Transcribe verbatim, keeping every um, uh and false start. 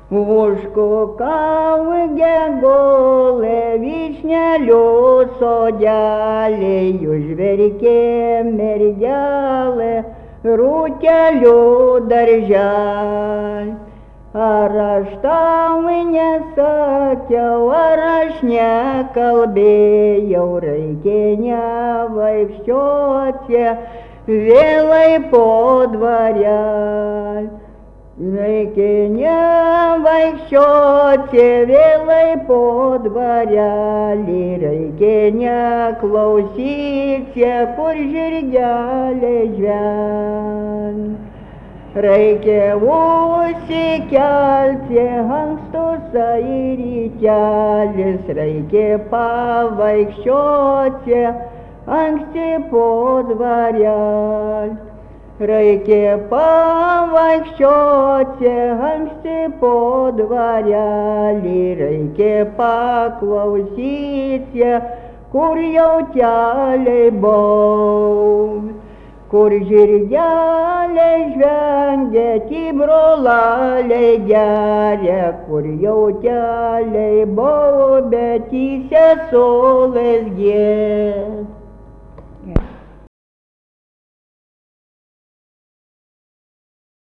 Užkukauge gole vyšnelių sodelė, jų žverkė mergelė, rūtelių daržel. Ar aš tau nesakiau, ar aš nekalbėjau, reikia nevaikščioti vėlai po dvarel. Reikia nevaikščioti vėlai po dvarelį, reikia neklausyti, kur žirgeliai žven. Reikia užsikelti ankstus į rytelis, reikia pavaikščioti anksti po dvarel. Reikia pavaikščioti anksti po dvarelį, reikia paklausyti, kur jau keliai baus. Kur žirgeliai žvengia, tybrolaliai geria, kur jau keliai bau, bet į sesulas gied.